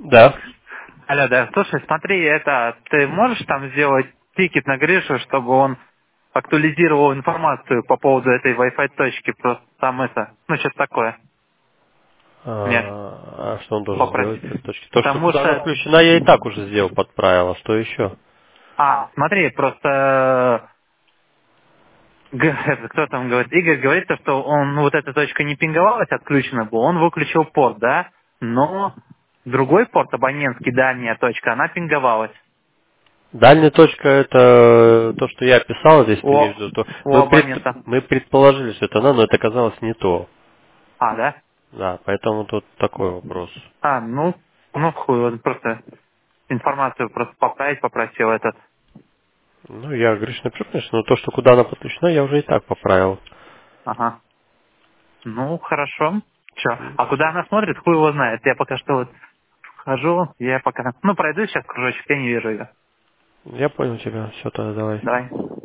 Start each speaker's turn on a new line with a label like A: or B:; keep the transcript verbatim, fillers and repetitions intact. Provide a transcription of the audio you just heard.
A: Да.
B: Алло, да. Слушай, смотри, это ты можешь там сделать тикет на Гришу, чтобы он актуализировал информацию по поводу этой Wi-Fi точки, просто там это, ну что-то такое. Нет,
A: А, а что он должен сделать
B: попросить.
A: с этой точки? То, что
B: Потому
A: куда она
B: что,
A: включена, я и так уже сделал, подправил. А что еще?
B: а, смотри, просто г- это, кто там говорит, Игорь говорит, то, что он, ну вот эта точка не пинговалась, отключена была, он выключил порт, да, но другой порт, абонентский, дальняя точка, она пинговалась.
A: Дальняя точка это то, что я описал здесь, ты имеешь
B: У,
A: в виду, то
B: у
A: мы, пред-
B: абонента.
A: мы предположили, что это она, но это оказалось не то.
B: А, да?
A: Да, поэтому тут такой вопрос.
B: А, ну, ну хуй, вот просто информацию просто поправить попросил этот.
A: Ну, я, Гриш, напишу, конечно, но то, что куда она подключена, я уже и так поправил.
B: Ага. Ну, хорошо. Че? А куда она смотрит, хуй его знает. Я пока что вот хожу, я пока... Ну, пройду сейчас кружочек, я не вижу ее.
A: Я понял тебя, все, тогда давай.
B: Давай.